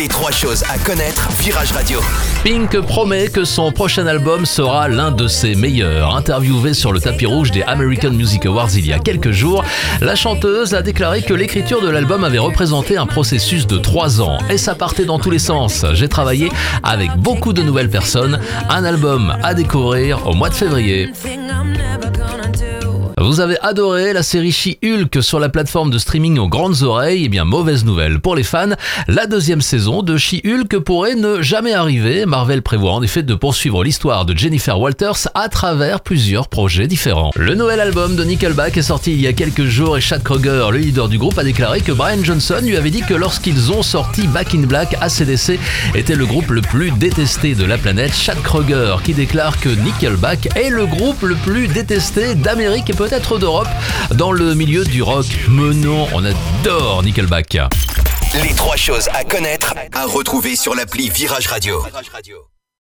Les 3 choses à connaître, Virage Radio. Pink promet que son prochain album sera l'un de ses meilleurs. Interviewée sur le tapis rouge des American Music Awards il y a quelques jours, la chanteuse a déclaré que l'écriture de l'album avait représenté un processus de 3 ans. Et ça partait dans tous les sens. J'ai travaillé avec beaucoup de nouvelles personnes. Un album à découvrir au mois de février. Vous avez adoré la série She-Hulk sur la plateforme de streaming aux grandes oreilles? Eh bien, mauvaise nouvelle pour les fans, la 2e saison de She-Hulk pourrait ne jamais arriver. Marvel prévoit en effet de poursuivre l'histoire de Jennifer Walters à travers plusieurs projets différents. Le nouvel album de Nickelback est sorti il y a quelques jours et Chad Kroeger, le leader du groupe, a déclaré que Brian Johnson lui avait dit que lorsqu'ils ont sorti Back in Black, AC/DC était le groupe le plus détesté de la planète. Chad Kroeger qui déclare que Nickelback est le groupe le plus détesté d'Amérique et peut-être d'Europe dans le milieu du rock. Mais non, on adore Nickelback. Les 3 choses à connaître, à retrouver sur l'appli Virage Radio.